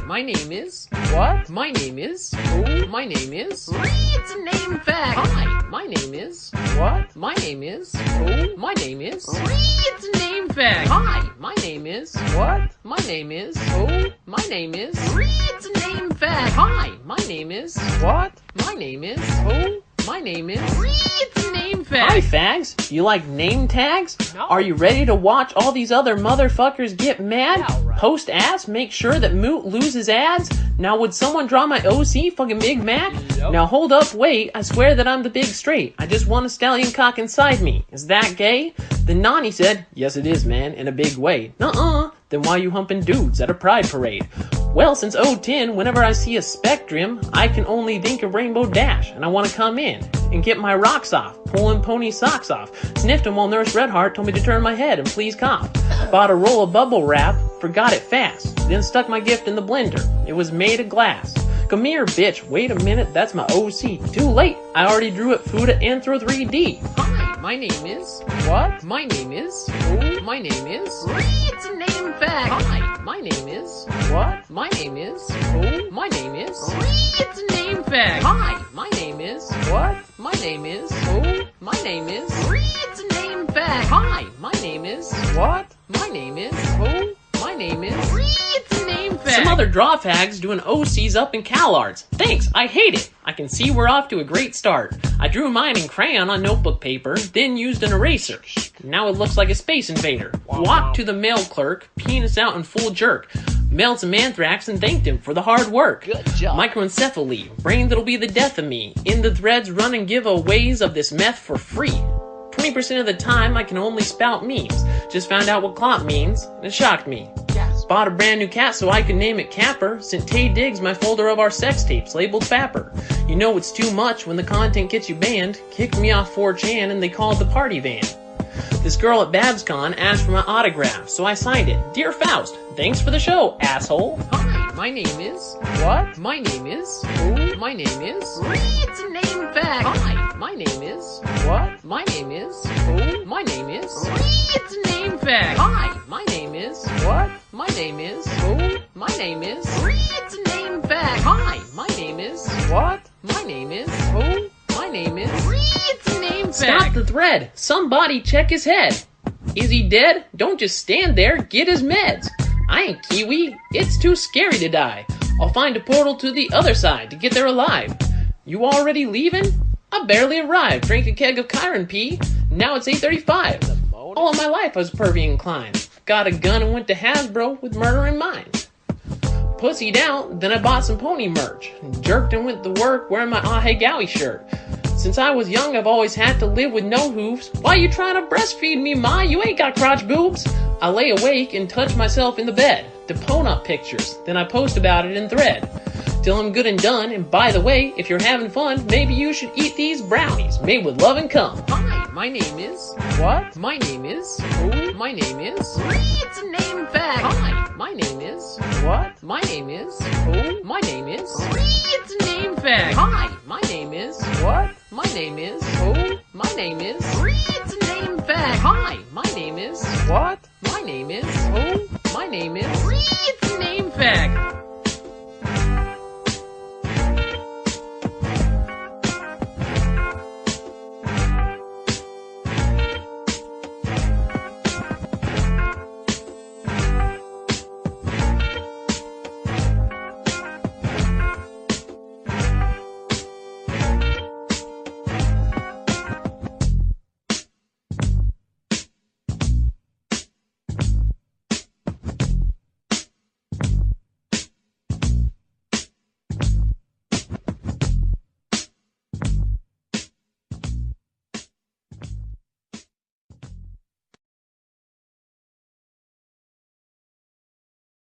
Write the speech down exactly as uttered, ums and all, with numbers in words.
my name is... What? My name is... Who? My name is... It's a name fact. Hi, my name is... What? My name is... Who? My name is... It's a name fact. Hi, my name is... What? My name is... Who? My name is... It's a name fact. Hi, my name is... What? My name is... Who? My name is... It's a name Hi, fact. fags. You like name tags? No. Are you ready to watch all these other motherfuckers get mad? Yeah, right. Post ass, make sure that Moot loses ads? Now would someone draw my O C, fucking Big Mac? Yep. Now hold up, wait, I swear that I'm the big straight. I just want a stallion cock inside me. Is that gay? Then Nani said, yes it is, man, in a big way. Nuh-uh. Then why you humping dudes at a pride parade? Well, since oh ten, whenever I see a spectrum, I can only think of Rainbow Dash, and I want to come in and get my rocks off, pulling pony socks off. Sniffed them while Nurse Redheart told me to turn my head and please cough. Bought a roll of bubble wrap, forgot it fast, then stuck my gift in the blender. It was made of glass. Come here, bitch. Wait a minute, that's my O C. Too late. I already drew it Fuda Anthro three D. Hi, my name is... What? My name is... Who? My name is... It's a name fact. Hi, my name is... What? My name is... Who? My name is... It's a name fact. Hi, my name is... What? My name is... Who? My name is... It's a name fact. Hi, my name is... What? My name is... Who? My name is... It's a name fact. Some other draw fags doing O Cs up in CalArts. Thanks, I hate it. I can see we're off to a great start. I drew mine in crayon on notebook paper, then used an eraser. Now it looks like a space invader. Wow, Walked wow. to the mail clerk, penis out in full jerk. Mailed some anthrax and thanked him for the hard work. Good job. Microencephaly, brain that'll be the death of me. In the threads, run and giveaways of this meth for free. twenty percent of the time, I can only spout memes. Just found out what clop means, and it shocked me. Yes. Bought a brand new cat so I could name it Capper. Sent Tay Diggs my folder of our sex tapes labeled Fapper. You know it's too much when the content gets you banned. Kicked me off four chan and they called the party van. This girl at BabsCon asked for my autograph, so I signed it. Dear Faust, thanks for the show, asshole. Hi, my name is... What? My name is... Who? My name is... It's a name fact. Hi, my name is... What? My name is... Who? My name is... It's a name fact. Hi, my name is... What? My name is... Who? My name is... It's a name fact. Hi, my name is... What? My name is... Who? My name is... It's a name Stop fact. the thread! Somebody check his head! Is he dead? Don't just stand there, get his meds! I ain't Kiwi, it's too scary to die. I'll find a portal to the other side to get there alive. You already leaving? I barely arrived, drank a keg of Chiron pee, now it's eight thirty-five. All of my life I was pervy inclined. Got a gun and went to Hasbro with murder in mind. Pussied out, then I bought some pony merch. Jerked and went to work wearing my Ah Hey Gowie shirt. Since I was young, I've always had to live with no hooves. Why you trying to breastfeed me, ma? You ain't got crotch boobs. I lay awake and touch myself in the bed. To pwn up pictures, then I post about it in thread. Till I'm good and done, and by the way, if you're having fun, maybe you should eat these brownies made with love and cum. Hi, my name is... What? My name is... Who? My name is... It's a name fact. Hi, my name is... What? My name is... Who? My name is... It's a name fact. Hi, my name is... What? My name is... Who? My name is... It's a name fact. Hi, my name is... What? My name is... Who? My name is... It's a name fact.